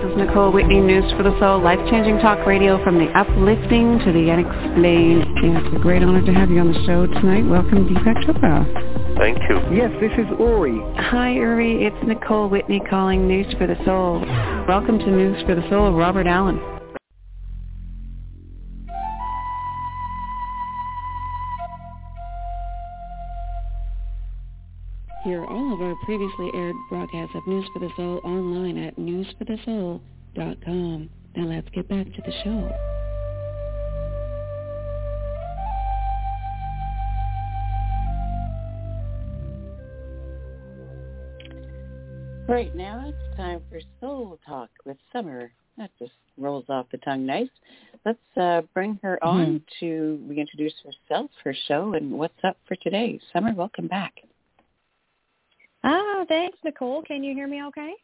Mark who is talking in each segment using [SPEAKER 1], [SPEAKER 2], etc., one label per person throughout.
[SPEAKER 1] is Nicole Whitney, News for the Soul, life-changing talk radio from the uplifting to the unexplained. It's a great honor to have you on the show tonight. Welcome, Deepak Chopra.
[SPEAKER 2] Thank you.
[SPEAKER 3] Yes, this is Uri.
[SPEAKER 1] Hi, Uri. It's Nicole Whitney calling News for the Soul. Welcome to News for the Soul, Robert Allen. Hear all of our previously aired broadcasts of News for the Soul online at newsforthesoul.com. Now let's get back to the show.
[SPEAKER 4] Right now it's time for Soul Talk with Summer. That just rolls off the tongue nice. Let's bring her on to reintroduce herself, her show, and what's up for today. Summer, welcome back.
[SPEAKER 5] Thanks, Nicole. Can you hear me okay?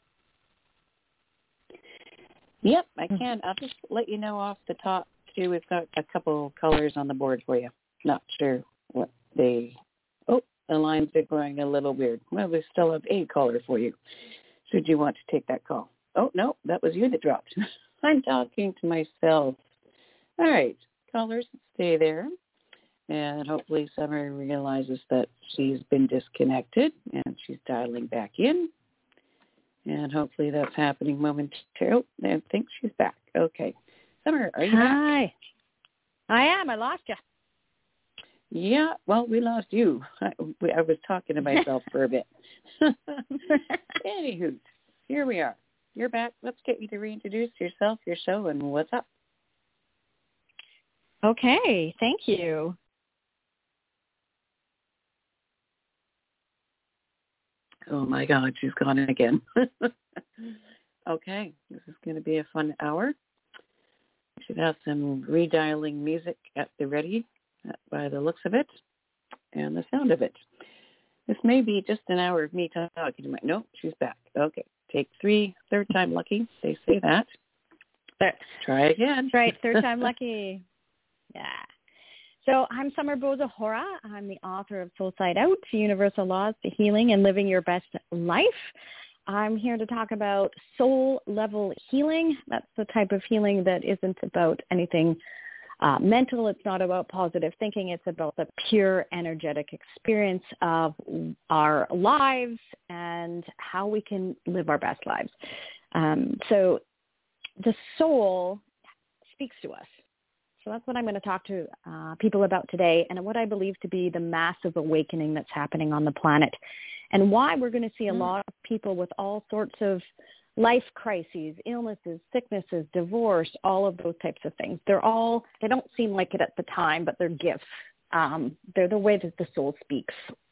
[SPEAKER 4] Yep, I can. I'll just let you know off the top, too. We've got a couple colors on the board for you. Not sure what they... Oh, the lines are going a little weird. Well, we still have a caller for you. Should you want to take that call? Oh, no, that was you that dropped. I'm talking to myself. All right, callers, stay there. And hopefully Summer realizes that she's been disconnected and she's dialing back in. And hopefully that's happening momentarily. I think she's back. Okay. Summer, are you back?
[SPEAKER 5] Hi. I am. I lost you.
[SPEAKER 4] Yeah, well, we lost you. I was talking to myself for a bit. Anywho, here we are. You're back. Let's get you to reintroduce yourself, your show, and what's up.
[SPEAKER 5] Okay. Thank you.
[SPEAKER 4] Oh, my God, she's gone again. Okay, this is going to be a fun hour. We should have some redialing music at the ready by the looks of it and the sound of it. This may be just an hour of me talking to my... No, she's back. Okay, take three, third time lucky. They say that. Try again.
[SPEAKER 5] That's right, third time lucky. Yeah. So I'm Summer Bozahora. I'm the author of Soul Side Out, Universal Laws to Healing and Living Your Best Life. I'm here to talk about soul level healing. That's the type of healing that isn't about anything mental. It's not about positive thinking. It's about the pure energetic experience of our lives and how we can live our best lives. So the soul speaks to us. So that's what I'm going to talk to people about today, and what I believe to be the massive awakening that's happening on the planet, and why we're going to see a lot of people with all sorts of life crises, illnesses, sicknesses, divorce, all of those types of things. They don't seem like it at the time, but they're gifts. They're the way that the soul speaks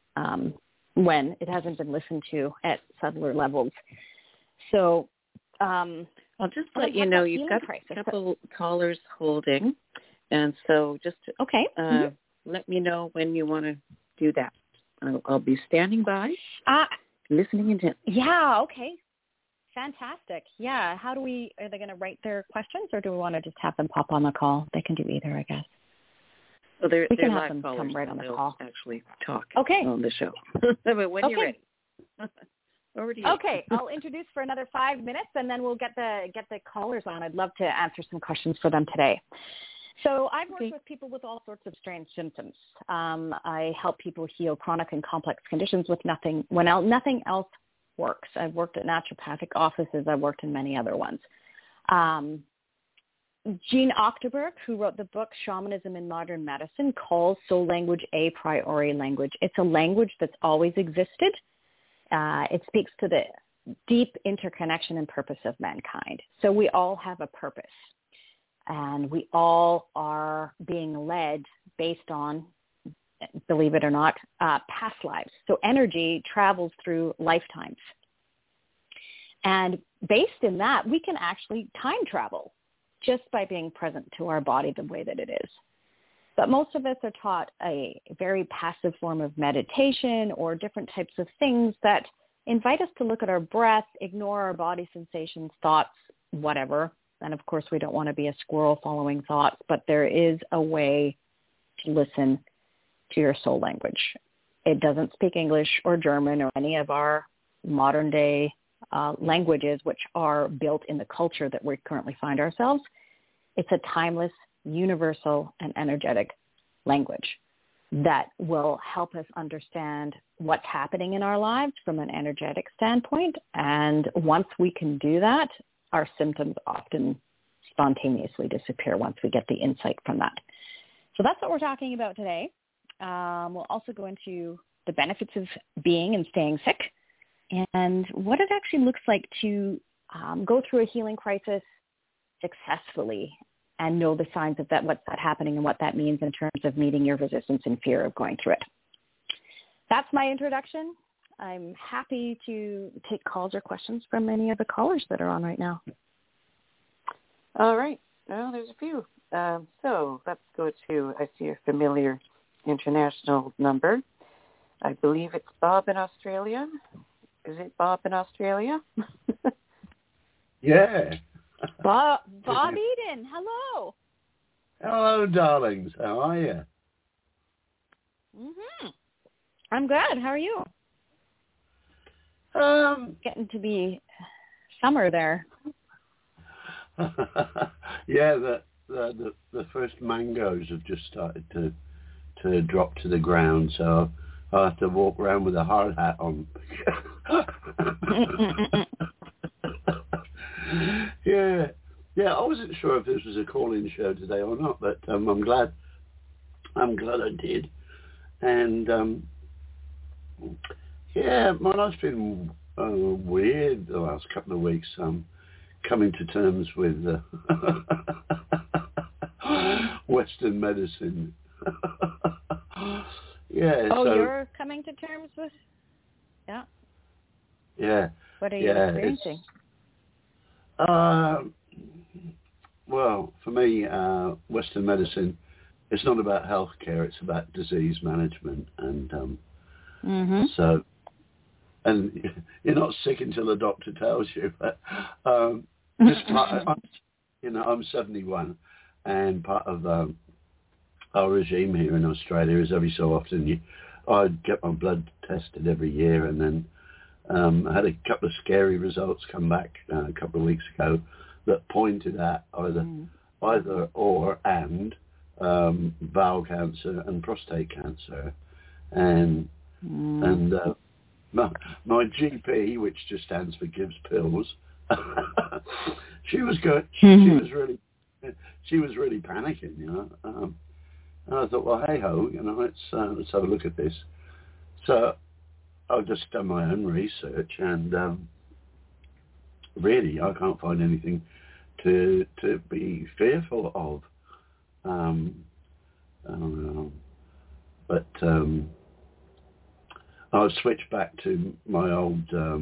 [SPEAKER 5] when it hasn't been listened to at subtler levels. So
[SPEAKER 4] I'll just let you know you've got a couple callers holding, and so just let me know when you want to do that. I'll be standing by, listening intently.
[SPEAKER 5] Yeah, okay. Fantastic. Yeah, are they going to write their questions, or do we want to just have them pop on the call? They can do either, I guess.
[SPEAKER 4] Well,
[SPEAKER 5] we can have
[SPEAKER 4] live
[SPEAKER 5] them
[SPEAKER 4] callers,
[SPEAKER 5] come right on the call.
[SPEAKER 4] Actually talk
[SPEAKER 5] on
[SPEAKER 4] the show. But when you're ready. Over to you.
[SPEAKER 5] Okay, I'll introduce for another 5 minutes, and then we'll get the callers on. I'd love to answer some questions for them today. So I've worked with people with all sorts of strange symptoms. I help people heal chronic and complex conditions with nothing else works. I've worked at naturopathic offices. I've worked in many other ones. Jean Ochterberg, who wrote the book Shamanism in Modern Medicine, calls soul language a priori language. It's a language that's always existed. It speaks to the deep interconnection and purpose of mankind. So we all have a purpose, and we all are being led based on, believe it or not, past lives. So energy travels through lifetimes. And based in that, we can actually time travel just by being present to our body the way that it is. But most of us are taught a very passive form of meditation or different types of things that invite us to look at our breath, ignore our body sensations, thoughts, whatever. And of course, we don't want to be a squirrel following thoughts, but there is a way to listen to your soul language. It doesn't speak English or German or any of our modern day languages which are built in the culture that we currently find ourselves. It's a timeless, universal, and energetic language that will help us understand what's happening in our lives from an energetic standpoint. And once we can do that, our symptoms often spontaneously disappear once we get the insight from that. So that's what we're talking about today. We'll also go into the benefits of being and staying sick and what it actually looks like to go through a healing crisis successfully and know the signs of that, what's that happening and what that means in terms of meeting your resistance and fear of going through it. That's my introduction. I'm happy to take calls or questions from any of the callers that are on right now.
[SPEAKER 4] All right. Well, there's a few. So let's go to, I see a familiar international number. I believe it's Bob in Australia. Is it Bob in Australia?
[SPEAKER 2] Yeah.
[SPEAKER 5] Bob Eden, hello.
[SPEAKER 2] Hello, darlings. How are you?
[SPEAKER 5] I'm good. How are you? Getting to be summer there.
[SPEAKER 2] Yeah, the first mangoes have just started to drop to the ground, so I have to walk around with a hard hat on. Yeah. I wasn't sure if this was a call-in show today or not, but I'm glad I did. And my life's been weird the last couple of weeks. Coming to terms with Western medicine. Yeah.
[SPEAKER 5] Oh,
[SPEAKER 2] so,
[SPEAKER 5] you're coming to terms with? Yeah.
[SPEAKER 2] Yeah.
[SPEAKER 5] What are you experiencing?
[SPEAKER 2] Well, for me, Western medicine, it's not about healthcare, it's about disease management. And so, and you're not sick until the doctor tells you. But, I'm 71, and part of our regime here in Australia is every so often I get my blood tested every year, and then I had a couple of scary results come back a couple of weeks ago that pointed at either or bowel cancer and prostate cancer, and my GP, which just stands for gives pills, she was good. She was really panicking, and I thought, well, hey ho, let's have a look at this. So I've just done my own research, and really, I can't find anything to be fearful of. But I've switched back to my old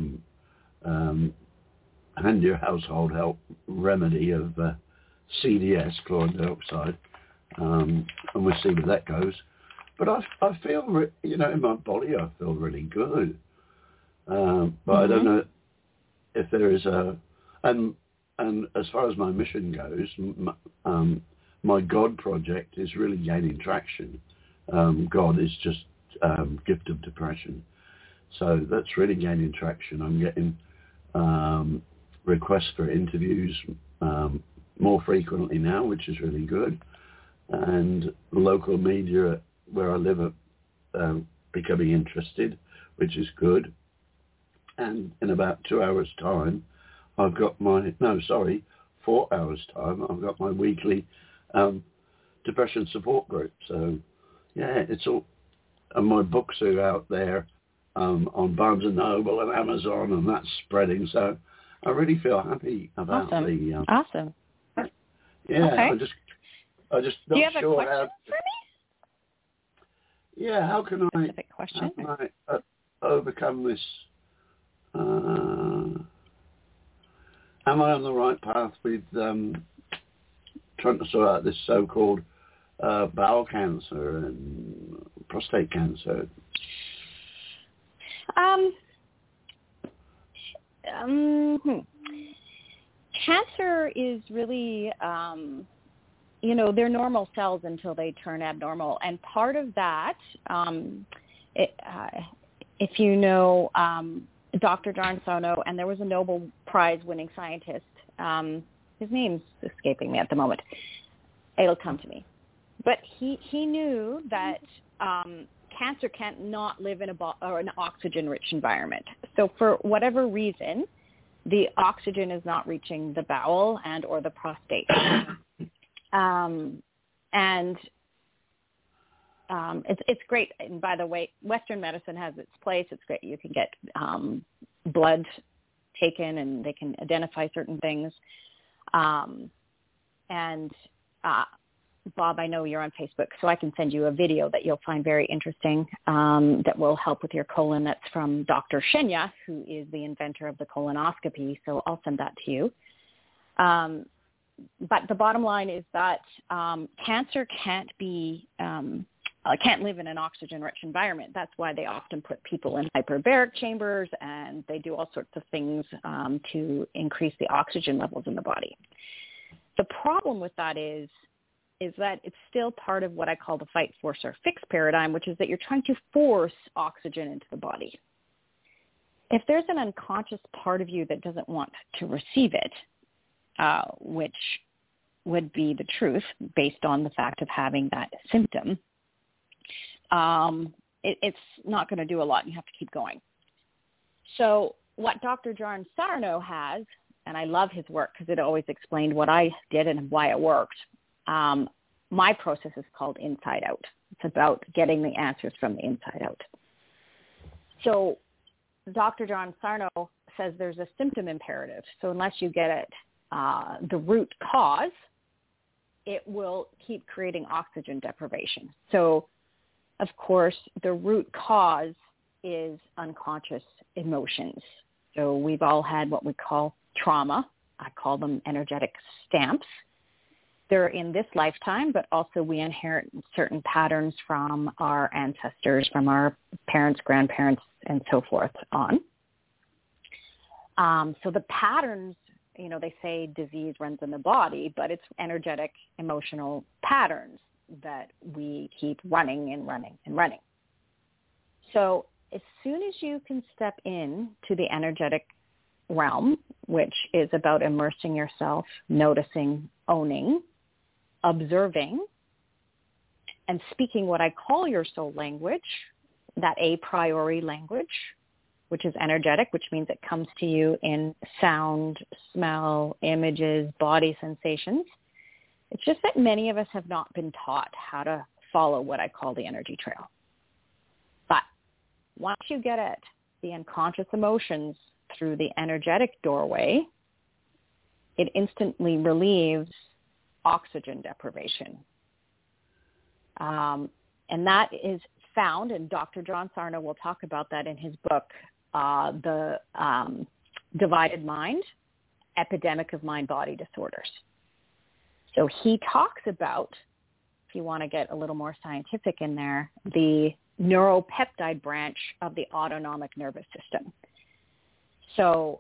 [SPEAKER 2] hand your household help remedy of CDS, chlorine dioxide, and we'll see where that goes. But I feel, in my body, I feel really good. But I don't know if there is and as far as my mission goes, my God project is really gaining traction. God is just gift of depression. So that's really gaining traction. I'm getting requests for interviews more frequently now, which is really good. And local media where I live are becoming interested, which is good. And in about 2 hours' time, I've got 4 hours' time, I've got my weekly depression support group. So, yeah, it's all, and my books are out there on Barnes & Noble and Amazon, and that's spreading. So I really feel happy about
[SPEAKER 5] Awesome. Awesome.
[SPEAKER 2] Yeah,
[SPEAKER 5] okay.
[SPEAKER 2] I just not
[SPEAKER 5] Do you have
[SPEAKER 2] sure
[SPEAKER 5] a question for me?
[SPEAKER 2] Yeah, how can I overcome this? Am I on the right path with trying to sort out this so-called bowel cancer and prostate cancer?
[SPEAKER 5] Cancer is really, they're normal cells until they turn abnormal. And part of that, if you know Dr. John Sarno, and there was a Nobel Prize-winning scientist. His name's escaping me at the moment. It'll come to me. But he knew that cancer can't not live in an oxygen-rich environment. So for whatever reason, the oxygen is not reaching the bowel and or the prostate. It's great. And by the way, Western medicine has its place. It's great. You can get blood taken and they can identify certain things. Bob, I know you're on Facebook, so I can send you a video that you'll find very interesting that will help with your colon. That's from Dr. Shenya, who is the inventor of the colonoscopy. So I'll send that to you. But the bottom line is that cancer can't live in an oxygen-rich environment. That's why they often put people in hyperbaric chambers, and they do all sorts of things to increase the oxygen levels in the body. The problem with that is that it's still part of what I call the fight, force, or fix paradigm, which is that you're trying to force oxygen into the body. If there's an unconscious part of you that doesn't want to receive it, which would be the truth based on the fact of having that symptom, it's not going to do a lot. You have to keep going. So what Dr. John Sarno has, and I love his work because it always explained what I did and why it worked. My process is called Inside Out. It's about getting the answers from the inside out. So Dr. John Sarno says there's a symptom imperative. So unless you get it, the root cause, it will keep creating oxygen deprivation. So, of course, the root cause is unconscious emotions. So we've all had what we call trauma. I call them energetic stamps. They're in this lifetime, but also we inherit certain patterns from our ancestors, from our parents, grandparents, and so forth on. So the patterns, they say disease runs in the body, but it's energetic, emotional patterns that we keep running and running and running. So as soon as you can step in to the energetic realm, which is about immersing yourself, noticing, owning, observing, and speaking what I call your soul language, that a priori language, which is energetic, which means it comes to you in sound, smell, images, body sensations. It's just that many of us have not been taught how to follow what I call the energy trail. But once you get at the unconscious emotions through the energetic doorway, it instantly relieves oxygen deprivation. And that is found, and Dr. John Sarno will talk about that in his book, The Divided Mind, Epidemic of Mind-Body Disorders. So he talks about, if you want to get a little more scientific in there, the neuropeptide branch of the autonomic nervous system. So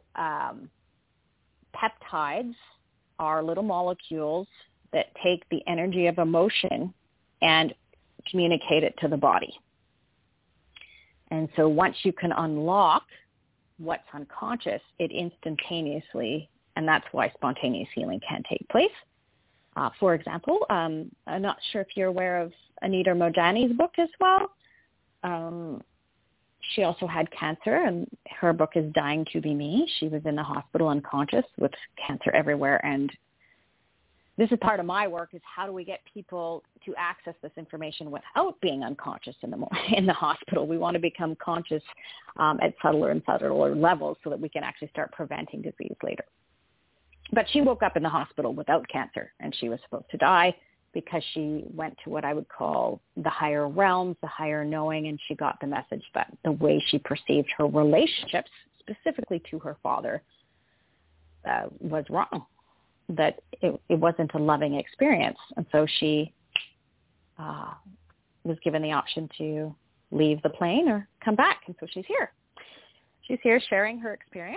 [SPEAKER 5] peptides are little molecules that take the energy of emotion and communicate it to the body. And so once you can unlock what's unconscious, it instantaneously, and that's why spontaneous healing can take place. For example, I'm not sure if you're aware of Anita Mojani's book as well. She also had cancer, and her book is Dying to Be Me. She was in the hospital unconscious with cancer everywhere, and this is part of my work, is how do we get people to access this information without being unconscious in the hospital. We want to become conscious at subtler and subtler levels so that we can actually start preventing disease later. But she woke up in the hospital without cancer, and she was supposed to die because she went to what I would call the higher realms, the higher knowing, and she got the message that the way she perceived her relationships, specifically to her father, was wrong, that it wasn't a loving experience. And so she was given the option to leave the plane or come back, and so she's here. She's here sharing her experience.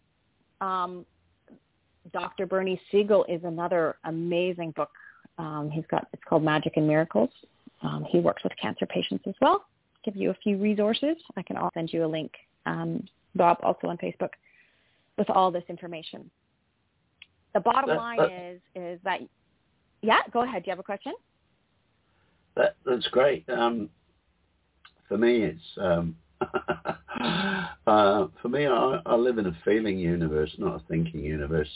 [SPEAKER 5] Dr. Bernie Siegel is another amazing book. It's called Magic and Miracles. He works with cancer patients as well. Give you a few resources. I can also send you a link Bob, also on Facebook, with all this information. The bottom line is that, yeah, go ahead. Do you have a question?
[SPEAKER 2] That's great. For me, it's for me, I live in a feeling universe, not a thinking universe.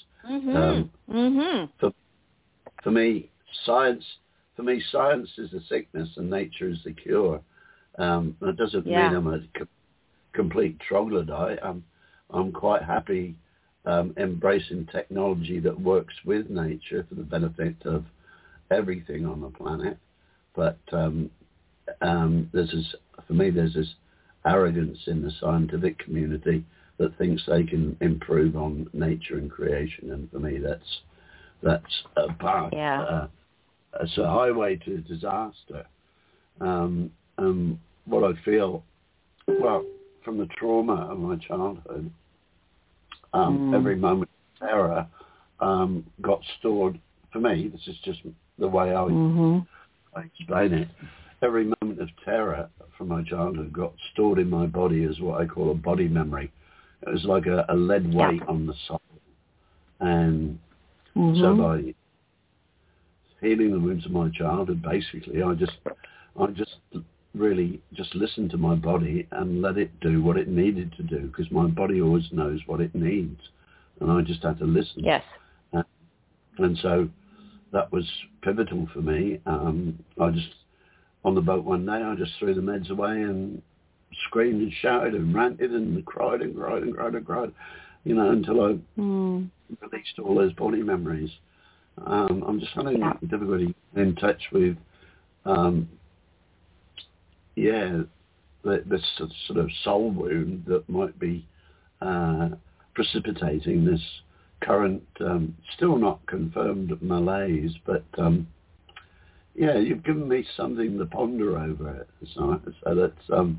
[SPEAKER 2] For me, science is a sickness and nature is the cure. That doesn't mean I'm a complete troglodyte. I'm quite happy embracing technology that works with nature for the benefit of everything on the planet. But there's this arrogance in the scientific community that thinks they can improve on nature and creation, and for me that's a path. It's a highway to disaster. What I feel, well, from the trauma of my childhood, every moment of terror got stored. For me, this is just the way I explain it. Every moment of terror from my childhood got stored in my body as what I call a body memory. It was like a lead weight on the soul. And so by healing the wounds of my childhood, basically, I just really just listened to my body and let it do what it needed to do, because my body always knows what it needs, and I just had to listen.
[SPEAKER 5] Yes.
[SPEAKER 2] And so that was pivotal for me. I just, on the boat one day, I just threw the meds away and screamed and shouted and ranted and cried and cried and cried and cried, until I released all those body memories. I'm just having difficulty in touch with, this sort of soul wound that might be precipitating this current, still not confirmed malaise, but you've given me something to ponder over it. So that's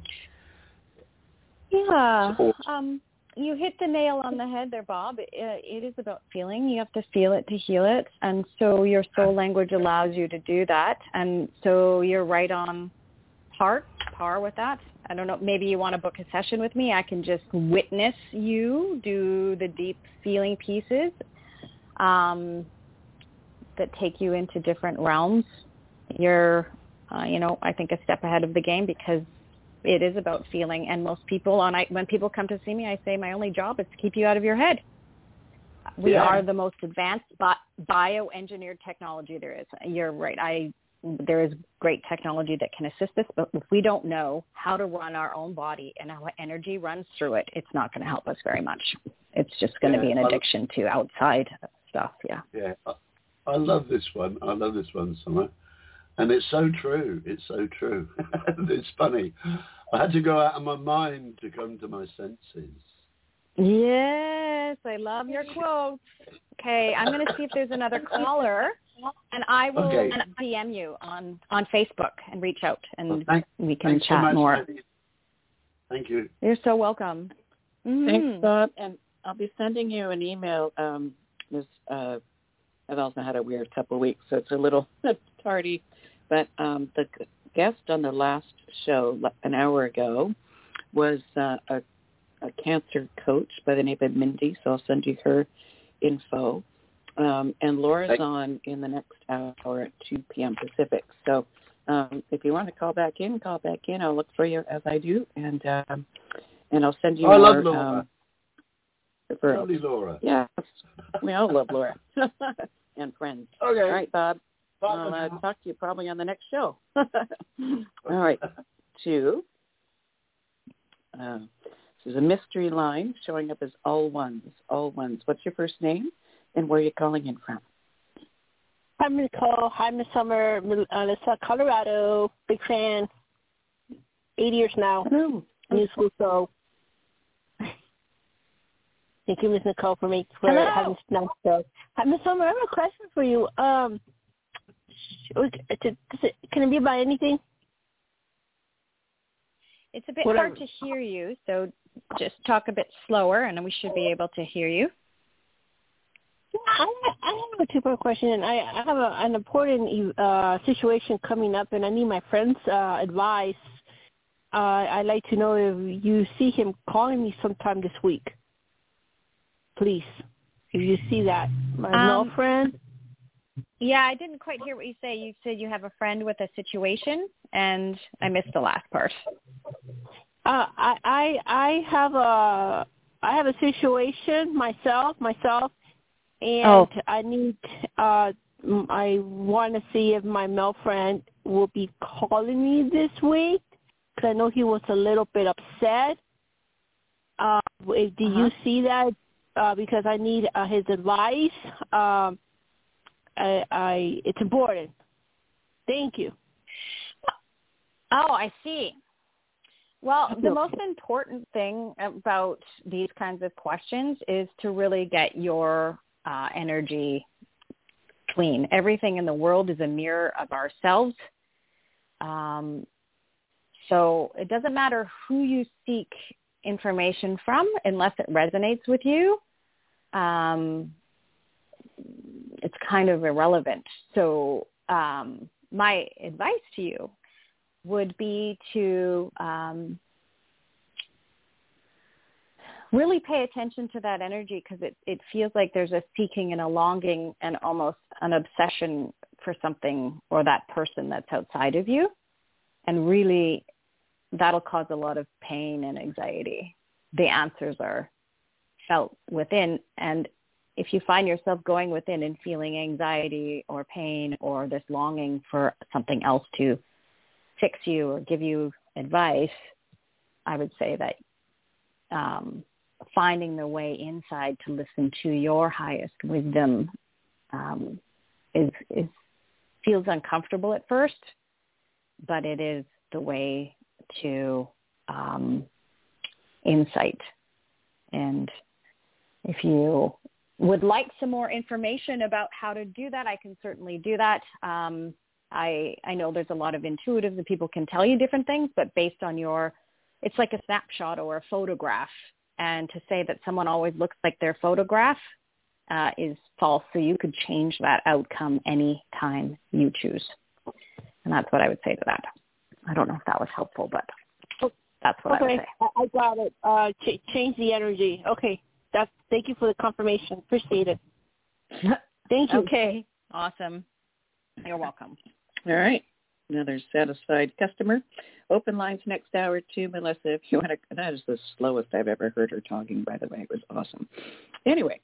[SPEAKER 5] you hit the nail on the head there, Bob. It is about feeling. You have to feel it to heal it, and so your soul language allows you to do that. And so you're right on par with that. I don't know, maybe you want to book a session with me. I can just witness you do the deep feeling pieces that take you into different realms. You're, I think a step ahead of the game, because it is about feeling. And most people, when people come to see me, I say my only job is to keep you out of your head. We are the most advanced bioengineered technology there is. You're right. There is great technology that can assist us, but if we don't know how to run our own body and how energy runs through it, it's not going to help us very much. It's just going to be an addiction to outside stuff. Yeah.
[SPEAKER 2] Yeah. I love this one. Summer. And it's so true. It's funny. I had to go out of my mind to come to my senses.
[SPEAKER 5] Yes, I love your quotes. Okay, I'm going to see if there's another caller, and I will DM you on Facebook and reach out, and we can chat so more.
[SPEAKER 2] Thank you.
[SPEAKER 5] You're so welcome.
[SPEAKER 4] Thanks, Bob. And I'll be sending you an email. I've also had a weird couple of weeks, so it's a little tardy. But the guest on the last show an hour ago was a cancer coach by the name of Mindy, so I'll send you her info. And Laura's on in the next hour at 2 p.m. Pacific. So if you want to call back in. I'll look for you as I do, and I'll send you more.
[SPEAKER 2] I love Laura. Lovely Laura.
[SPEAKER 4] Yes, we all love Laura and friends.
[SPEAKER 2] Okay.
[SPEAKER 4] All right, Bob. I'll talk to you probably on the next show. All right. 2. This is a mystery line showing up as all ones. What's your first name and where are you calling in from?
[SPEAKER 3] Hi, Nicole. Hi, Miss Summer. Melissa, Colorado. Big fan. 8 years now.
[SPEAKER 4] Hello.
[SPEAKER 3] New school show. Thank you, Miss Nicole, for having this nice show. Hi, Miss Summer. I have a question for you. Can it be about anything?
[SPEAKER 5] It's a bit hard to hear you, so just talk a bit slower, and we should be able to hear you.
[SPEAKER 3] I have a two-part question. I have an important situation coming up, and I need my friend's advice. I'd like to know if you see him calling me sometime this week. Please, if you see that. My male friend.
[SPEAKER 5] Yeah, I didn't quite hear what you say. You said you have a friend with a situation, and I missed the last part.
[SPEAKER 3] I have a situation myself, and I need. I want to see if my male friend will be calling me this week, because I know he was a little bit upset. Do you see that? Because I need his advice. It's important. Thank you.
[SPEAKER 5] Oh, I see. Well, the most important thing about these kinds of questions is to really get your energy clean. Everything in the world is a mirror of ourselves. So it doesn't matter who you seek information from unless it resonates with you. It's kind of irrelevant. So my advice to you would be to really pay attention to that energy, because it feels like there's a seeking and a longing and almost an obsession for something or that person that's outside of you. And really, that'll cause a lot of pain and anxiety. The answers are felt within. And if you find yourself going within and feeling anxiety or pain or this longing for something else to fix you or give you advice, I would say that finding the way inside to listen to your highest wisdom feels uncomfortable at first, but it is the way to insight. And if you would like some more information about how to do that, I can certainly do that. I know there's a lot of intuitives and people can tell you different things, but based on it's like a snapshot or a photograph. And to say that someone always looks like their photograph is false. So you could change that outcome any time you choose. And that's what I would say to that. I don't know if that was helpful, but that's what I would say.
[SPEAKER 3] I got it. Change the energy. Okay. Thank you for the confirmation. Appreciate it. Thank you.
[SPEAKER 5] Okay. Awesome. You're welcome.
[SPEAKER 4] All right. Another satisfied customer. Open lines next hour too, Melissa. If you want to, that is the slowest I've ever heard her talking, by the way. It was awesome. Anyway,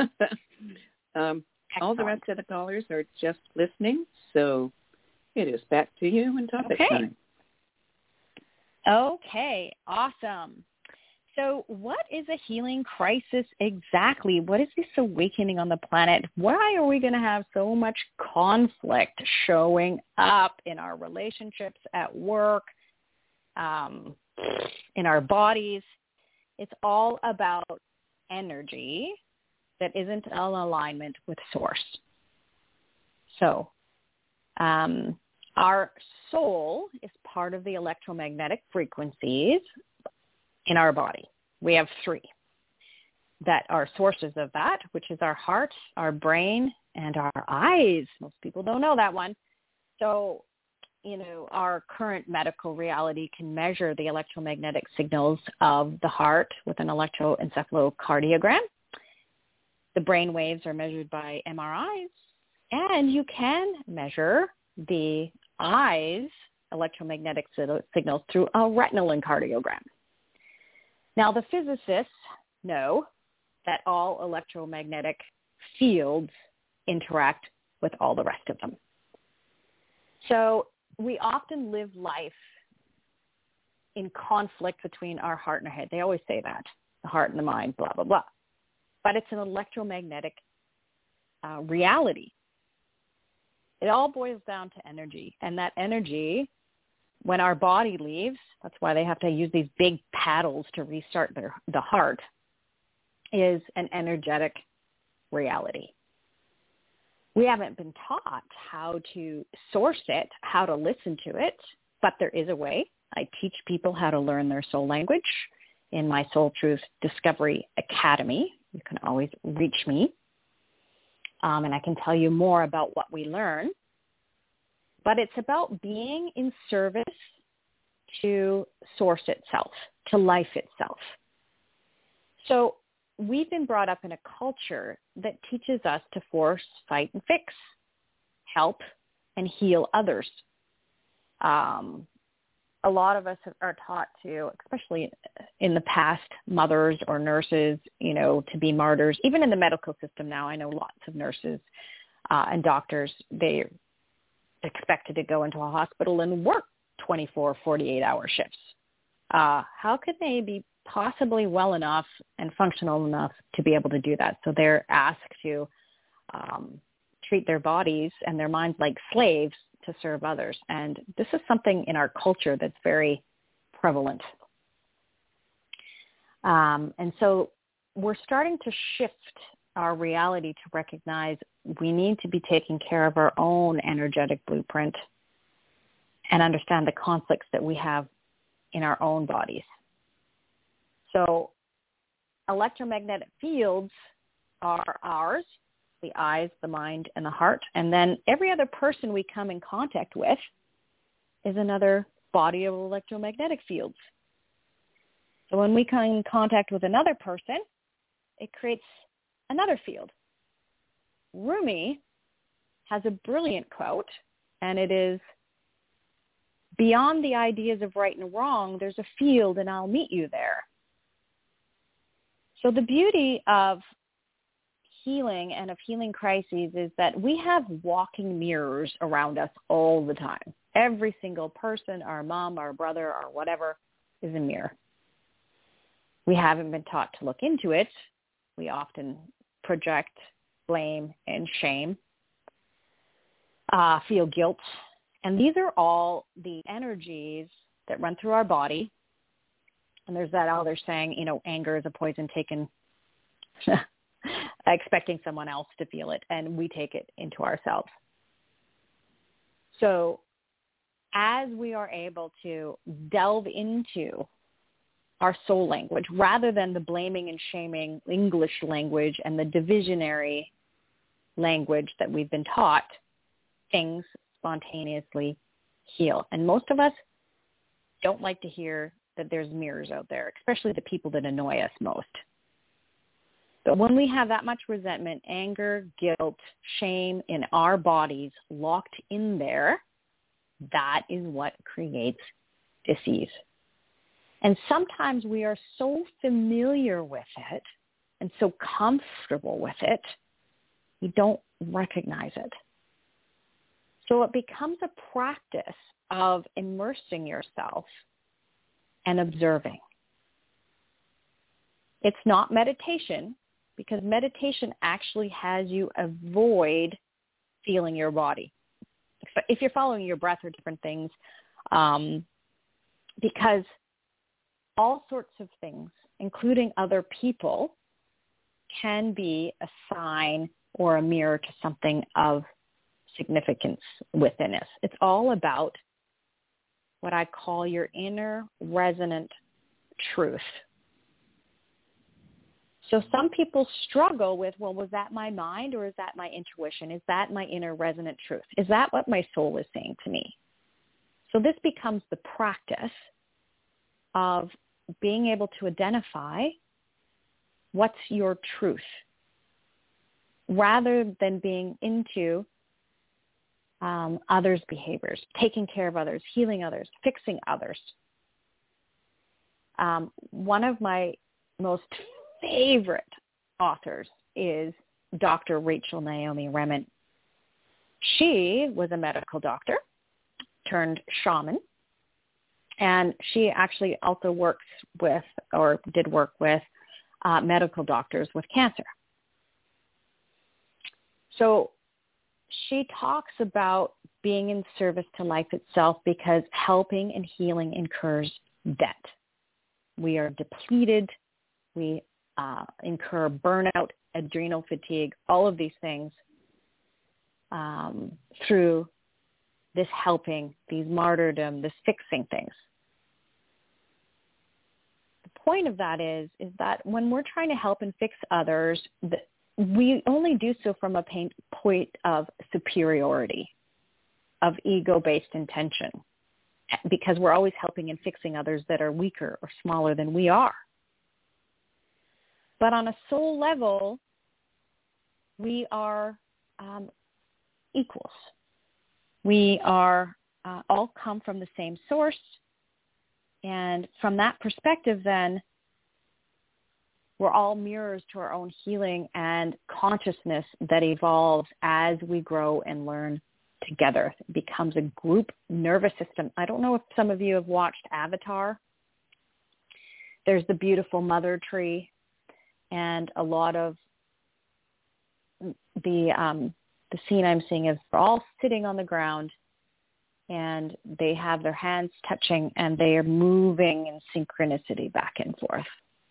[SPEAKER 4] all the rest of the callers are just listening, so it is back to you and topic time.
[SPEAKER 5] Okay, awesome. So what is a healing crisis exactly? What is this awakening on the planet? Why are we going to have so much conflict showing up in our relationships, at work, in our bodies? It's all about energy that isn't in alignment with source. So our soul is part of the electromagnetic frequencies in our body. We have 3 that are sources of that, which is our heart, our brain, and our eyes. Most people don't know that one. So, our current medical reality can measure the electromagnetic signals of the heart with an electroencephalocardiogram. The brain waves are measured by MRIs, and you can measure the eyes' electromagnetic signals through a retinal encardiogram. Now, the physicists know that all electromagnetic fields interact with all the rest of them. So we often live life in conflict between our heart and our head. They always say that, the heart and the mind, blah, blah, blah. But it's an electromagnetic reality. It all boils down to energy. And that energy, when our body leaves, that's why they have to use these big paddles to restart the heart, is an energetic reality. We haven't been taught how to source it, how to listen to it, but there is a way. I teach people how to learn their soul language in my Soul Truth Discovery Academy. You can always reach me, and I can tell you more about what we learn. But it's about being in service to source itself, to life itself. So we've been brought up in a culture that teaches us to force, fight, and fix, help, and heal others. A lot of us are taught to, especially in the past, mothers or nurses, to be martyrs. Even in the medical system now, I know lots of nurses and doctors, they're expected to go into a hospital and work 24, 48-hour shifts. How could they be possibly well enough and functional enough to be able to do that? So they're asked to treat their bodies and their minds like slaves to serve others. And this is something in our culture that's very prevalent. And so we're starting to shift our reality to recognize we need to be taking care of our own energetic blueprint and understand the conflicts that we have in our own bodies. So electromagnetic fields are ours, the eyes, the mind, and the heart. And then every other person we come in contact with is another body of electromagnetic fields. So when we come in contact with another person, it creates another field. Rumi has a brilliant quote, and it is, "Beyond the ideas of right and wrong, there's a field and I'll meet you there." So the beauty of healing and of healing crises is that we have walking mirrors around us all the time. Every single person, our mom, our brother, or whatever, is a mirror. We haven't been taught to look into it. We often project blame and shame, feel guilt. And these are all the energies that run through our body. And there's that other saying, anger is a poison taken, expecting someone else to feel it, and we take it into ourselves. So as we are able to delve into our soul language, rather than the blaming and shaming English language and the divisionary language that we've been taught, things spontaneously heal. And most of us don't like to hear that there's mirrors out there, especially the people that annoy us most. But when we have that much resentment, anger, guilt, shame in our bodies locked in there, that is what creates disease. And sometimes we are so familiar with it and so comfortable with it, we don't recognize it. So it becomes a practice of immersing yourself and observing. It's not meditation, because meditation actually has you avoid feeling your body. If you're following your breath or different things, because all sorts of things, including other people, can be a sign or a mirror to something of significance within us. It's all about what I call your inner resonant truth. So some people struggle with, well, was that my mind or is that my intuition? Is that my inner resonant truth? Is that what my soul is saying to me? So this becomes the practice of being able to identify what's your truth, rather than being into others' behaviors, taking care of others, healing others, fixing others. One of my most favorite authors is Dr. Rachel Naomi Remen. She was a medical doctor turned shaman, and she actually also works with, or did work with, medical doctors with cancer. So she talks about being in service to life itself, because helping and healing incurs debt. We are depleted. We incur burnout, adrenal fatigue, all of these things through this helping, these martyrdom, this fixing things. The point of that is that when we're trying to help and fix others, we only do so from a point of superiority, of ego-based intention. because we're always helping and fixing others that are weaker or smaller than we are. But on a soul level, we are equals. We are all come from the same source. And from that perspective, then, we're all mirrors to our own healing and consciousness that evolves as we grow and learn together. It becomes a group nervous system. I don't know if some of you have watched Avatar. There's the beautiful mother tree, and a lot of the scene I'm seeing is they're all sitting on the ground, and they have their hands touching, and they are moving in synchronicity back and forth.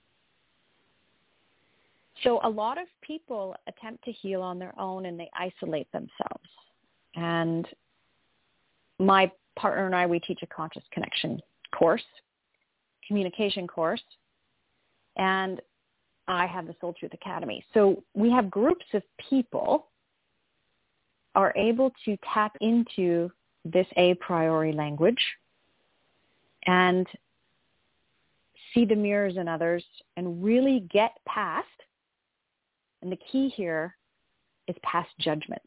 [SPEAKER 5] So a lot of people attempt to heal on their own, and they isolate themselves. And my partner and I, we teach a conscious connection course, communication course, and I have the Soul Truth Academy. So we have groups of people are able to tap into this a priori language and see the mirrors in others and really get past, and the key here is past judgment.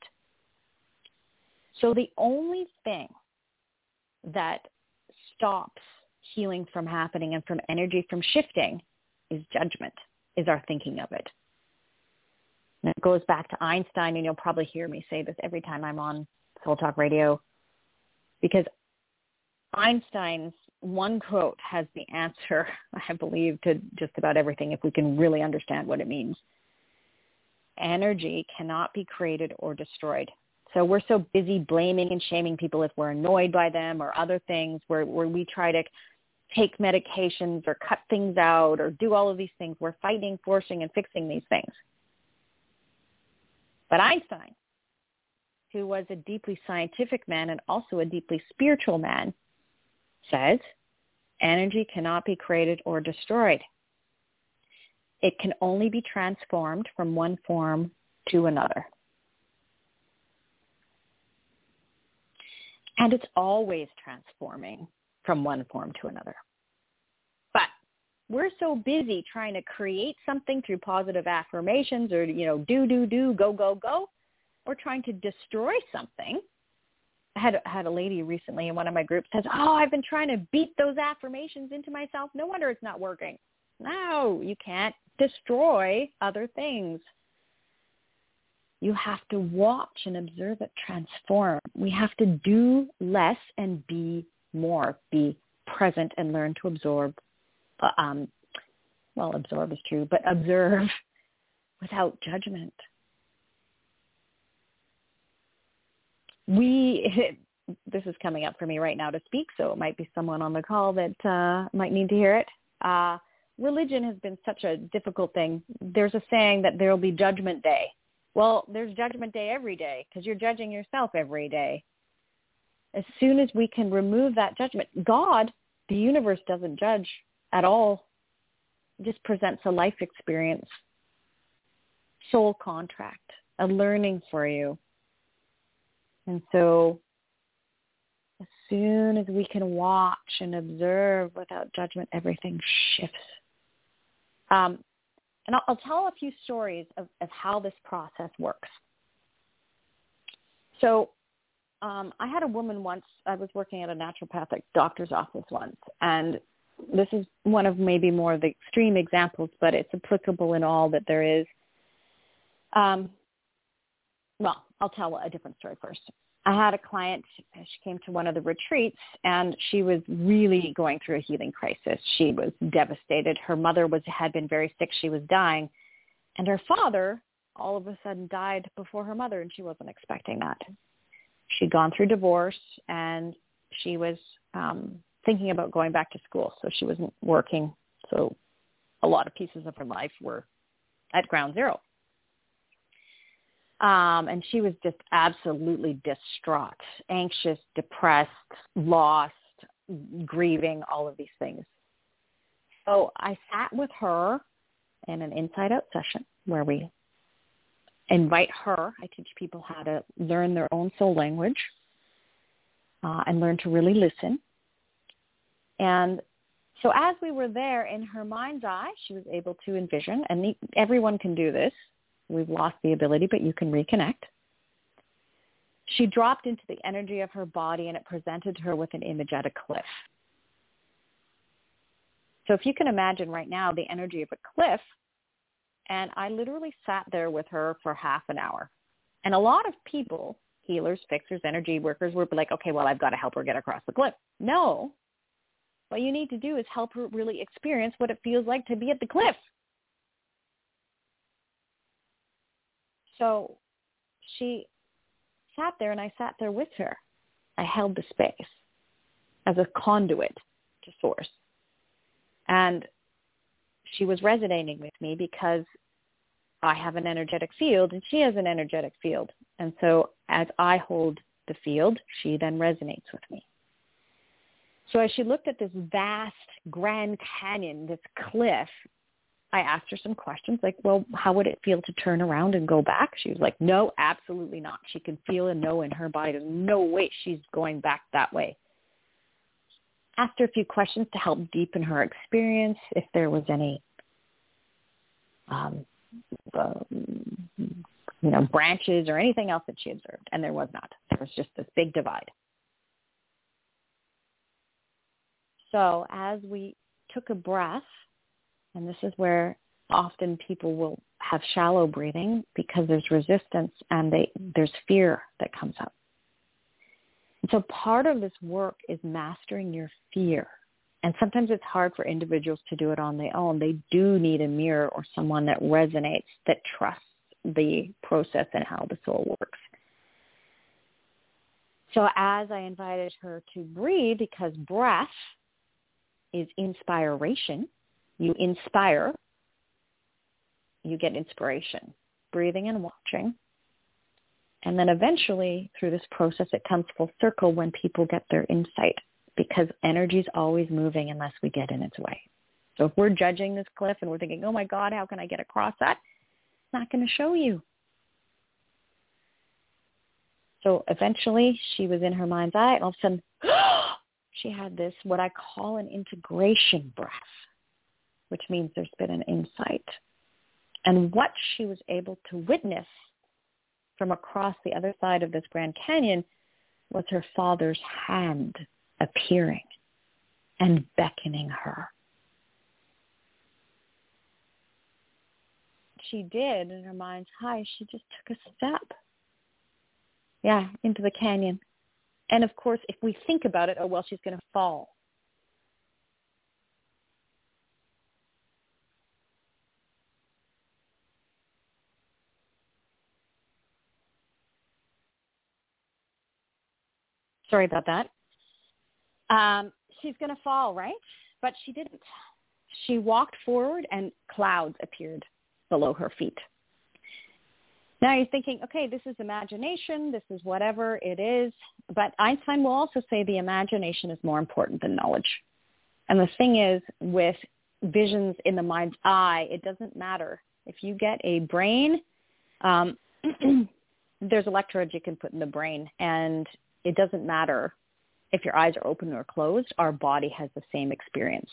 [SPEAKER 5] So the only thing that stops healing from happening and from energy from shifting is judgment, is our thinking of it. And it goes back to Einstein, and you'll probably hear me say this every time I'm on Soul Talk Radio, because Einstein's one quote has the answer, I believe, to just about everything if we can really understand what it means. Energy cannot be created or destroyed. So we're so busy blaming and shaming people if we're annoyed by them or other things where we try to take medications or cut things out or do all of these things. We're fighting, forcing, and fixing these things. But Einstein, who was a deeply scientific man and also a deeply spiritual man, says energy cannot be created or destroyed. It can only be transformed from one form to another. And it's always transforming from one form to another. But we're so busy trying to create something through positive affirmations or, do, go. Or trying to destroy something. I had a lady recently in one of my groups says, I've been trying to beat those affirmations into myself. No wonder it's not working. No, you can't destroy other things. You have to watch and observe it transform. We have to do less and be more, be present and learn to absorb. Absorb is true, but observe without judgment. This is coming up for me right now to speak, so it might be someone on the call that might need to hear it. Religion has been such a difficult thing. There's a saying that there will be judgment day. Well, there's judgment day every day because you're judging yourself every day. As soon as we can remove that judgment, God, the universe, doesn't judge at all. It just presents a life experience, soul contract, a learning for you. And so as soon as we can watch and observe without judgment, everything shifts. And I'll tell a few stories of how this process works. So I had a woman once, I was working at a naturopathic doctor's office once, and this is one of maybe more of the extreme examples, but it's applicable in all that there is. I'll tell a different story first. I had a client, she came to one of the retreats, and she was really going through a healing crisis. She was devastated. Her mother had been very sick. She was dying. And her father all of a sudden died before her mother, and she wasn't expecting that. She'd gone through divorce, and she was thinking about going back to school, so she wasn't working. So a lot of pieces of her life were at ground zero. And she was just absolutely distraught, anxious, depressed, lost, grieving, all of these things. So I sat with her in an inside-out session where we invite her. I teach people how to learn their own soul language and learn to really listen And so as we were there, in her mind's eye, she was able to envision, and everyone can do this. We've lost the ability, but you can reconnect. She dropped into the energy of her body, and it presented her with an image at a cliff. So if you can imagine right now the energy of a cliff, and I literally sat there with her for half an hour. And a lot of people, healers, fixers, energy workers, were like, okay, well, I've got to help her get across the cliff. No. What you need to do is help her really experience what it feels like to be at the cliff. So she sat there, and I sat there with her. I held the space as a conduit to source. And she was resonating with me because I have an energetic field and she has an energetic field. And so as I hold the field, she then resonates with me. So as she looked at this vast Grand Canyon, this cliff, I asked her some questions like, well, how would it feel to turn around and go back? She was like, no, absolutely not. She can feel a no in her body. There's no way she's going back that way. Asked her a few questions to help deepen her experience, if there was any branches or anything else that she observed. And there was not. There was just this big divide. So as we took a breath, and this is where often people will have shallow breathing because there's resistance and there's fear that comes up. And so part of this work is mastering your fear. And sometimes it's hard for individuals to do it on their own. They do need a mirror or someone that resonates, that trusts the process and how the soul works. So as I invited her to breathe, because breath is inspiration, you inspire, you get inspiration, breathing and watching. And then eventually, through this process, it comes full circle when people get their insight, because energy is always moving unless we get in its way. So if we're judging this cliff and we're thinking, oh my God, how can I get across that? It's not going to show you. So eventually, she was in her mind's eye, and all of a sudden, she had this, what I call an integration breath, which means there's been an insight. And what she was able to witness from across the other side of this Grand Canyon was her father's hand appearing and beckoning her. She did, in her mind's eye, she just took a step. Yeah, into the canyon. And of course, if we think about it, oh, well, she's going to fall. Sorry about that. She's going to fall, right? But she didn't. She walked forward and clouds appeared below her feet. Now you're thinking, okay, this is imagination, this is whatever it is. But Einstein will also say the imagination is more important than knowledge. And the thing is, with visions in the mind's eye, it doesn't matter. If you get a brain, there's electrodes you can put in the brain, and it doesn't matter if your eyes are open or closed, our body has the same experience.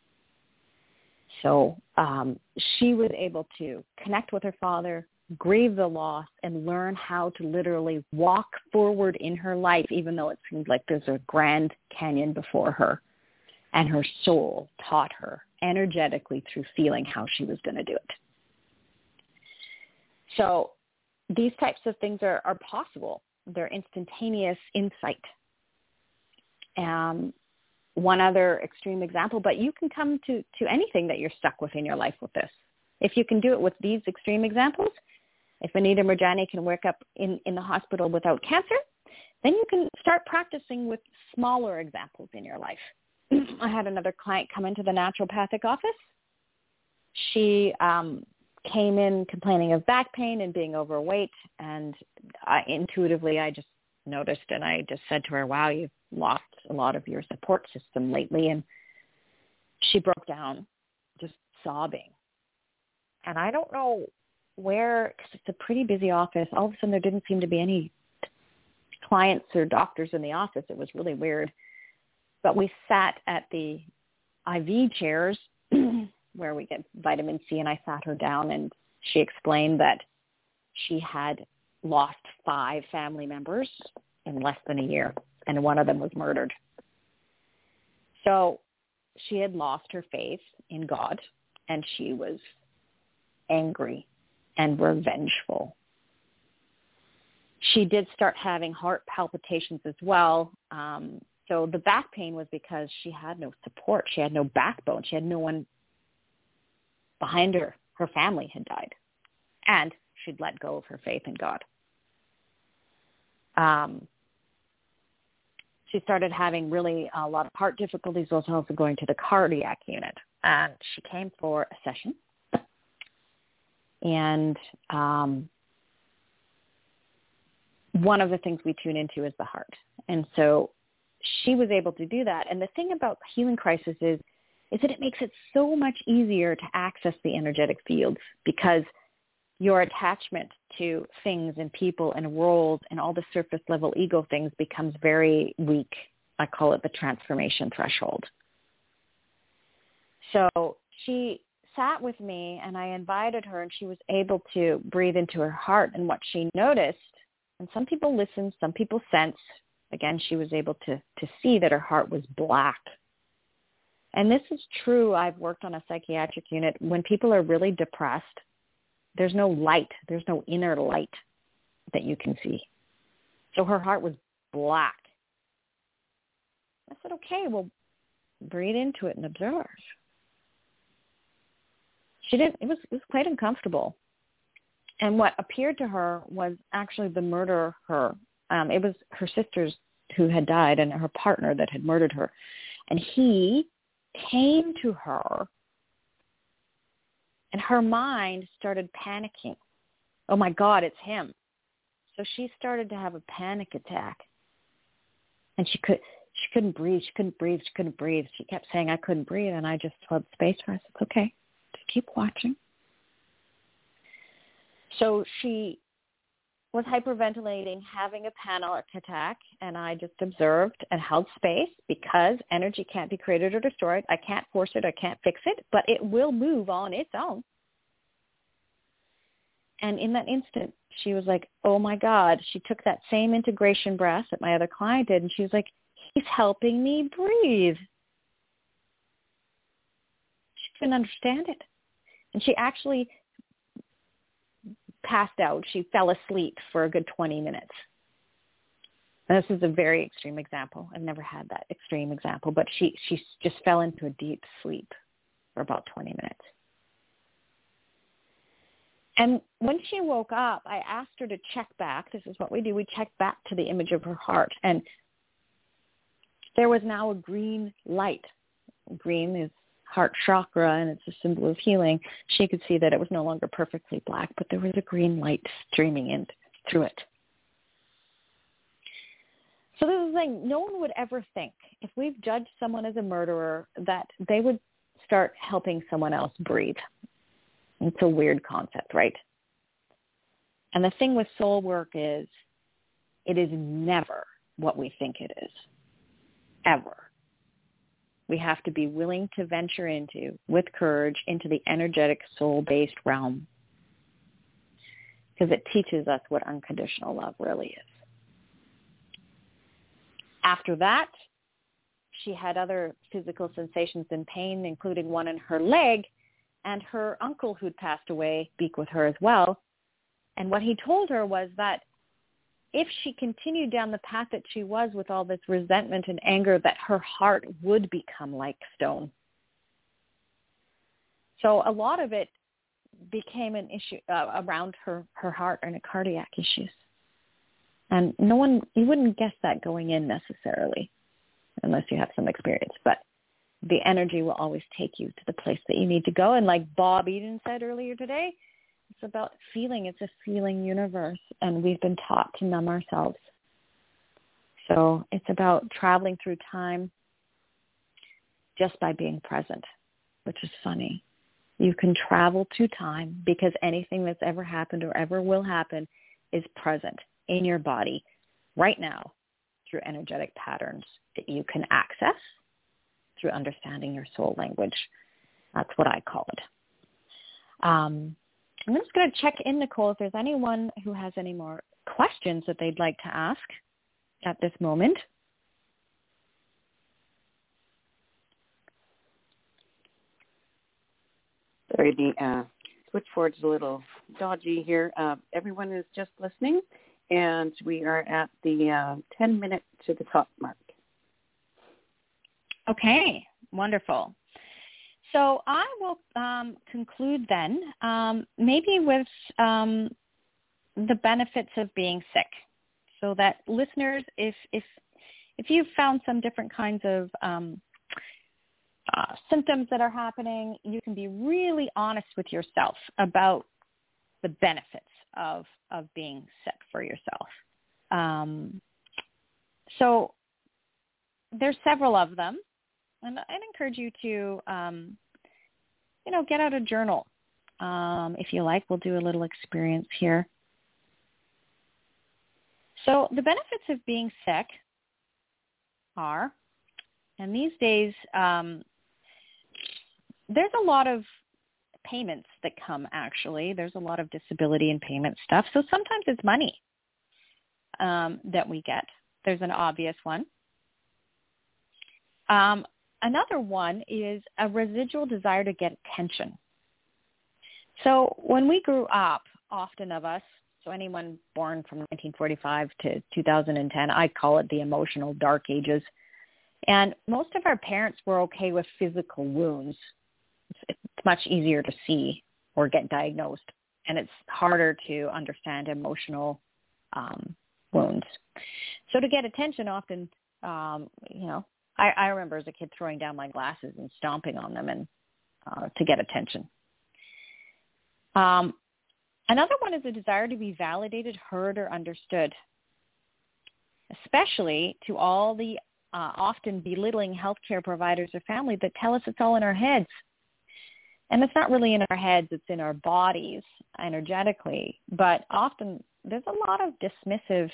[SPEAKER 5] So she was able to connect with her father, grieve the loss, and learn how to literally walk forward in her life, even though it seems like there's a Grand Canyon before her. And her soul taught her energetically through feeling how she was going to do it. So these types of things are possible. They're instantaneous insight. One other extreme example, but you can come to anything that you're stuck with in your life with this. If you can do it with these extreme examples, if Anita Moorjani can work up in the hospital without cancer, then you can start practicing with smaller examples in your life. I had another client come into the naturopathic office. She came in complaining of back pain and being overweight, and intuitively I just noticed, and I just said to her, wow, you've lost a lot of your support system lately. And she broke down, just sobbing. And I don't know where, because it's a pretty busy office. All of a sudden there didn't seem to be any clients or doctors in the office. It was really weird. But we sat at the IV chairs where we get vitamin C, and I sat her down, and she explained that she had lost 5 family members in less than a year, and one of them was murdered. So she had lost her faith in God, and she was angry and revengeful. She did start having heart palpitations as well. So the back pain was because she had no support. She had no backbone. She had no one behind her. Her family had died, and she'd let go of her faith in God. She started having really a lot of heart difficulties, was also going to the cardiac unit. And she came for a session. And one of the things we tune into is the heart. And so she was able to do that. And the thing about Healing Crisis is that it makes it so much easier to access the energetic fields, because your attachment to things and people and roles and all the surface level ego things becomes very weak. I call it the transformation threshold. So she sat with me, and I invited her, and she was able to breathe into her heart. And what she noticed, and some people listen, some people sense, again, she was able to see that her heart was black. And this is true. I've worked on a psychiatric unit. When people are really depressed, there's no light. There's no inner light that you can see. So her heart was black. I said, okay, well, breathe into it and observe. She didn't. It was quite uncomfortable. And what appeared to her was actually the murderer. It was her sisters who had died and her partner that had murdered her. And he came to her, and her mind started panicking. Oh my God, it's him. So she started to have a panic attack. And she couldn't breathe. She couldn't breathe. She kept saying, I couldn't breathe. And I just held space for her. I said, okay, just keep watching. So she was hyperventilating, having a panic attack, and I just observed and held space, because energy can't be created or destroyed. I can't force it. I can't fix it, but it will move on its own. And in that instant, she was like, oh my God. She took that same integration breath that my other client did, and she was like, he's helping me breathe. She couldn't understand it. And she actually passed out. She fell asleep for a good 20 minutes. And this is a very extreme example. I've never had that extreme example, but she just fell into a deep sleep for about 20 minutes. And when she woke up, I asked her to check back. This is what we do. We check back to the image of her heart. And there was now a green light. Green is heart chakra, and it's a symbol of healing. She could see that it was no longer perfectly black, but there was a green light streaming in through it. So this is the thing. No one would ever think, if we've judged someone as a murderer, that they would start helping someone else breathe. It's a weird concept, right? And the thing with soul work is, it is never what we think it is, ever. We have to be willing to venture into, with courage, into the energetic soul-based realm, because it teaches us what unconditional love really is. After that, she had other physical sensations and pain, including one in her leg, and her uncle who'd passed away speak with her as well. And what he told her was that if she continued down the path that she was with all this resentment and anger, that her heart would become like stone. So a lot of it became an issue around her heart and her cardiac issues. And you wouldn't guess that going in necessarily, unless you have some experience. But the energy will always take you to the place that you need to go. And like Bob Eden said earlier today, it's about feeling. It's a feeling universe, and we've been taught to numb ourselves. So it's about traveling through time just by being present, which is funny. You can travel to time because anything that's ever happened or ever will happen is present in your body right now through energetic patterns that you can access through understanding your soul language. That's what I call it. I'm just going to check in, Nicole, if there's anyone who has any more questions that they'd like to ask at this moment.
[SPEAKER 4] Sorry, the switchboard's a little dodgy here. Everyone is just listening, and we are at the 10-minute to the top mark.
[SPEAKER 5] Okay, wonderful. So I will conclude then, maybe with the benefits of being sick, so that listeners, if you've found some different kinds of symptoms that are happening, you can be really honest with yourself about the benefits of being sick for yourself. So there's several of them, and I'd encourage you to, get out a journal. If you like, we'll do a little experience here. So the benefits of being sick are, and these days, there's a lot of payments that come, actually. There's a lot of disability and payment stuff. So sometimes it's money that we get. There's an obvious one. Another one is a residual desire to get attention. So when we grew up, often of us, so anyone born from 1945 to 2010, I call it the emotional dark ages. And most of our parents were okay with physical wounds. It's much easier to see or get diagnosed, and it's harder to understand emotional wounds. So to get attention, often, I remember as a kid throwing down my glasses and stomping on them and to get attention. Another one is a desire to be validated, heard, or understood, especially to all the often belittling healthcare providers or family that tell us it's all in our heads. And it's not really in our heads, it's in our bodies energetically. But often there's a lot of dismissive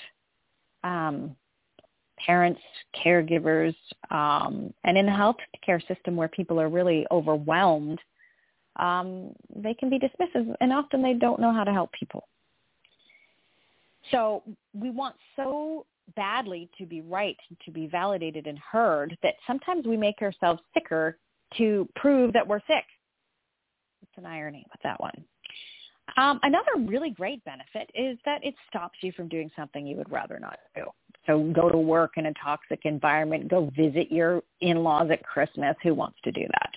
[SPEAKER 5] parents, caregivers, and in the healthcare system where people are really overwhelmed, they can be dismissive, and often they don't know how to help people. So we want so badly to be right, to be validated and heard, that sometimes we make ourselves sicker to prove that we're sick. It's an irony with that one. Another really great benefit is that it stops you from doing something you would rather not do. So go to work in a toxic environment, go visit your in-laws at Christmas. Who wants to do that?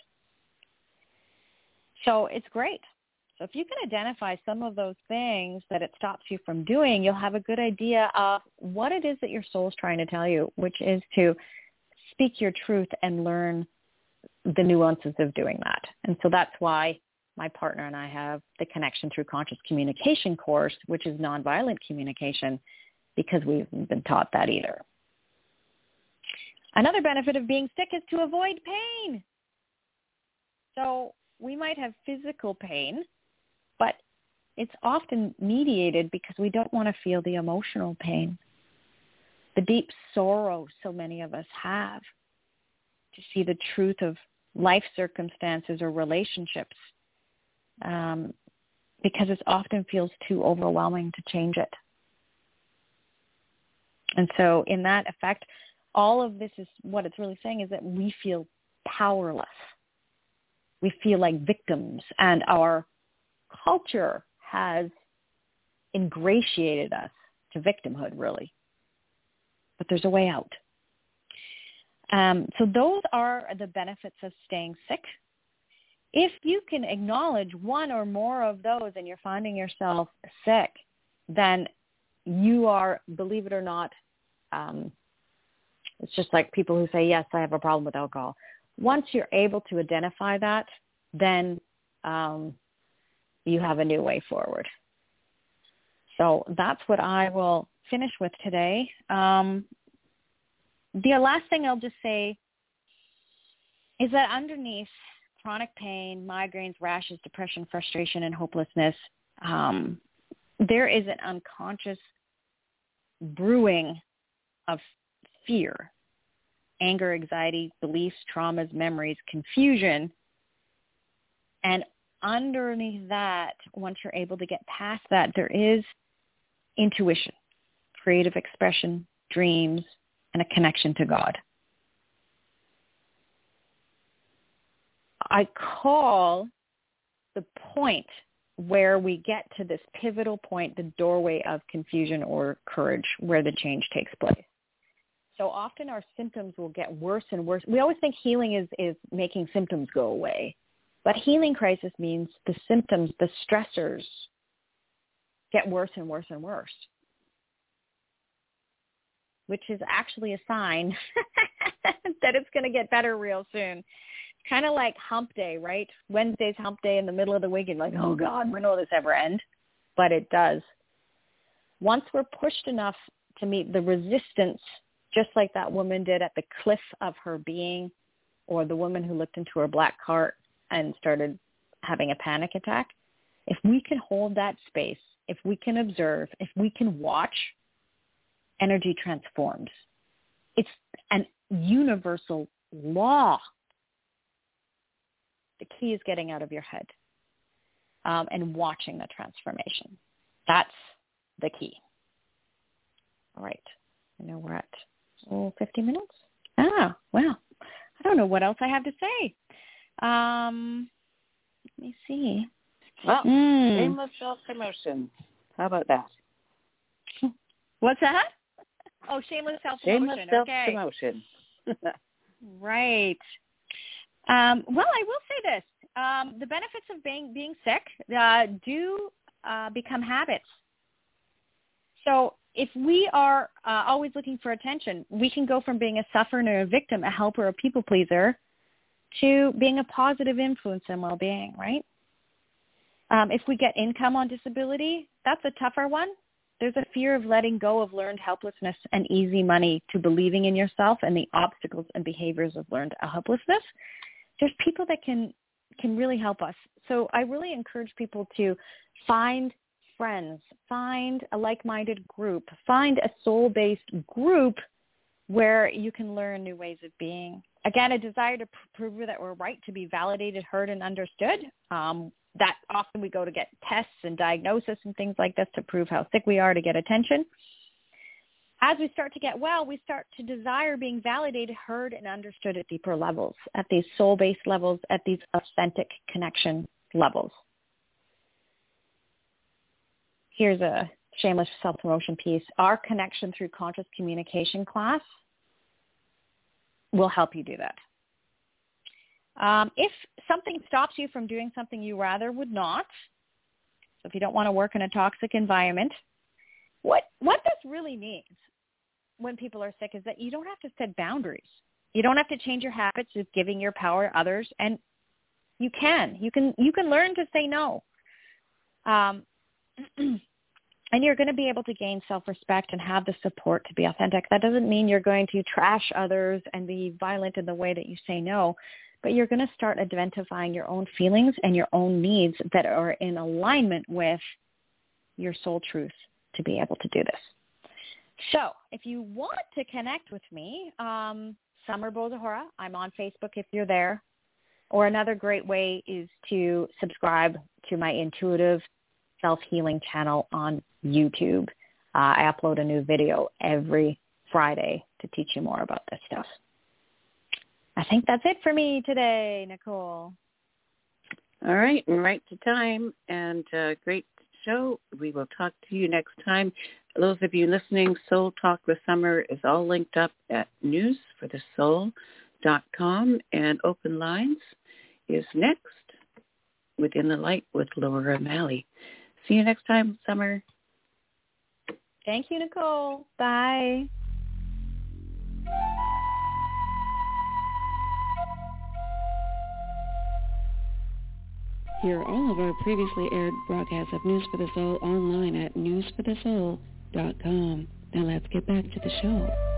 [SPEAKER 5] So it's great. So if you can identify some of those things that it stops you from doing, you'll have a good idea of what it is that your soul is trying to tell you, which is to speak your truth and learn the nuances of doing that. And so that's why my partner and I have the Connection Through Conscious Communication course, which is nonviolent communication, because we've been taught that either. Another benefit of being sick is to avoid pain. So we might have physical pain, but it's often mediated because we don't want to feel the emotional pain, the deep sorrow so many of us have, to see the truth of life circumstances or relationships, because it often feels too overwhelming to change it. And so in that effect, all of this is what it's really saying is that we feel powerless. We feel like victims, and our culture has ingratiated us to victimhood, really. But there's a way out. So those are the benefits of staying sick. If you can acknowledge one or more of those and you're finding yourself sick, then you are, believe it or not, it's just like people who say, yes, I have a problem with alcohol. Once you're able to identify that, then you have a new way forward. So that's what I will finish with today. The last thing I'll just say is that underneath chronic pain, migraines, rashes, depression, frustration, and hopelessness, there is an unconscious brewing of fear, anger, anxiety, beliefs, traumas, memories, confusion. And underneath that, once you're able to get past that, there is intuition, creative expression, dreams, and a connection to God. I call the point where we get to this pivotal point, the doorway of confusion or courage, where the change takes place. So often our symptoms will get worse and worse. We always think healing is making symptoms go away. But healing crisis means the symptoms, the stressors, get worse and worse and worse, which is actually a sign that it's going to get better real soon. Kind of like hump day, right? Wednesday's hump day in the middle of the week, and like, oh God, when will this ever end? But it does. Once we're pushed enough to meet the resistance, just like that woman did at the cliff of her being, or the woman who looked into her black cart and started having a panic attack, if we can hold that space, if we can observe, if we can watch, energy transforms. It's an universal law. The key is getting out of your head and watching the transformation. That's the key. All right. I know we're at 50 minutes. Ah, well, I don't know what else I have to say. Let me see.
[SPEAKER 4] Well, shameless self-promotion. How about that?
[SPEAKER 5] What's that? Oh, shameless self-promotion.
[SPEAKER 4] Shameless self-promotion.
[SPEAKER 5] Okay. Right. Well, I will say this. The benefits of being sick do become habits. So if we are always looking for attention, we can go from being a sufferer and a victim, a helper, a people pleaser, to being a positive influence in well-being, right? If we get income on disability, that's a tougher one. There's a fear of letting go of learned helplessness and easy money to believing in yourself and the obstacles and behaviors of learned helplessness. There's people that can really help us. So I really encourage people to find friends, find a like-minded group, find a soul-based group where you can learn new ways of being. Again, a desire to prove that we're right, to be validated, heard, and understood. That often we go to get tests and diagnosis and things like this to prove how sick we are, to get attention. As we start to get well, we start to desire being validated, heard, and understood at deeper levels, at these soul-based levels, at these authentic connection levels. Here's a shameless self-promotion piece. Our Connection Through Conscious Communication class will help you do that. If something stops you from doing something you rather would not, so if you don't want to work in a toxic environment, what this really means when people are sick is that you don't have to set boundaries. You don't have to change your habits of giving your power to others, and you can learn to say no. And you're going to be able to gain self-respect and have the support to be authentic. That doesn't mean you're going to trash others and be violent in the way that you say no, but you're going to start identifying your own feelings and your own needs that are in alignment with your soul truth to be able to do this. So if you want to connect with me, Summer Bozahora, I'm on Facebook if you're there. Or another great way is to subscribe to my Intuitive Self-Healing channel on YouTube. I upload a new video every Friday to teach you more about this stuff. I think that's it for me today, Nicole.
[SPEAKER 4] All right, and right to time, and great show. We will talk to you next time. Those of you listening, Soul Talk with Summer is all linked up at newsforthesoul.com, and Open Lines is next, Within the Light with Laura Malley. See you next time, Summer.
[SPEAKER 5] Thank you, Nicole. Bye.
[SPEAKER 1] Hear all of our previously aired broadcasts of News for the Soul online at newsforthesoul.com. Now let's get back to the show.